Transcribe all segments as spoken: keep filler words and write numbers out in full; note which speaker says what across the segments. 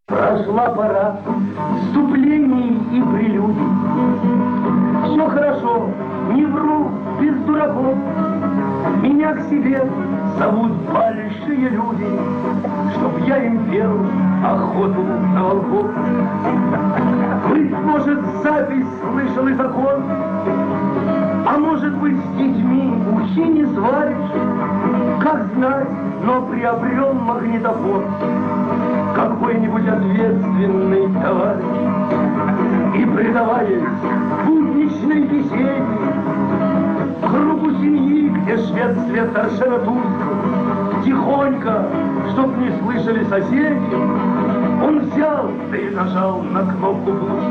Speaker 1: Прошла пора вступлений и прелюдий. Все хорошо, не вру, без дураков. Меня к себе зовут большие люди, чтоб я им пел охоту на волков. Быть может, запись слышал и закон, а может быть, с детьми ухи не сваришь. Как знать, но приобрел магнитофон какой-нибудь ответственный товарищ. И, предаваясь будничной беседе, кругу семьи, где швед свет совершенно тусклый, тихонько, чтоб не слышали соседи, он взял, да и нажал на кнопку плюс.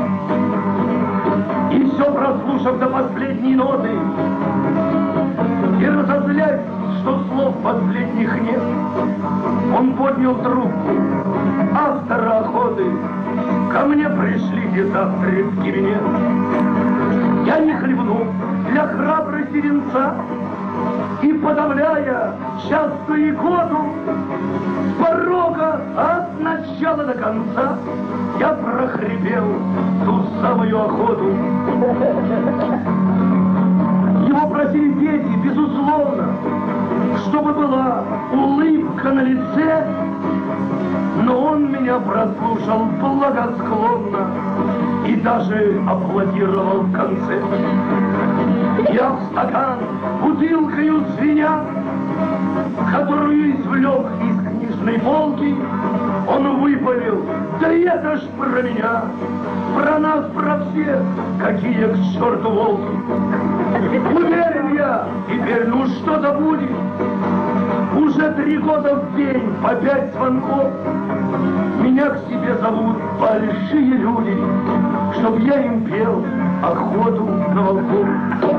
Speaker 1: И все прослушав до последней ноты, и разозлясь, что слов последних нет, он поднял трубку автора охоты. Ко мне пришлите завтра в кабинет. Я не хлебну для храбрости венца, и, подавляя частую икоту, с порога от начала до конца я прохрипел ту самую охоту. Его просили дети, безусловно, чтобы была улыбка на лице, но он меня прослушал благосклонно и даже аплодировал в конце. Я в стакан бутылкою звеня, которую извлек из книжной полки, он выпалил: да это ж про меня, про нас, про всех, какие к черту волки. Уверен я, теперь ну что-то будет. Уже три года в день по пять звонков. Меня к себе зовут большие люди, чтоб я им пел охоту на волков.